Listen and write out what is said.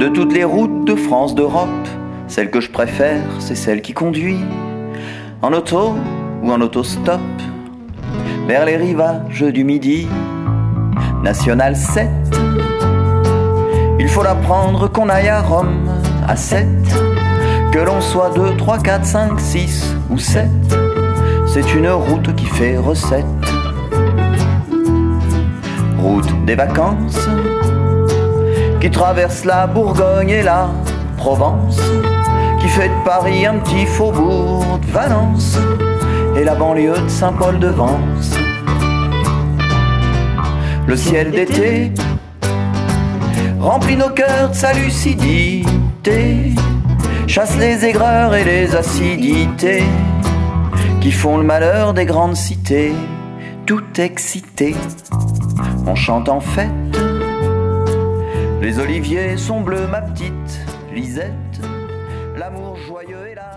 De toutes les routes de France, d'Europe, celle que je préfère, c'est celle qui conduit en auto ou en autostop vers les rivages du Midi. National 7, il faut l'apprendre qu'on aille à Rome à 7, que l'on soit 2, 3, 4, 5, 6 ou 7, c'est une route qui fait recette. Route des vacances qui traverse la Bourgogne et la Provence, qui fait de Paris un petit faubourg de Valence et la banlieue de Saint-Paul-de-Vence. Le ciel d'été remplit nos cœurs de sa lucidité, chasse les aigreurs et les acidités qui font le malheur des grandes cités. Tout excité, on chante en fête. Les oliviers sont bleus, ma petite Lisette. L'amour joyeux et la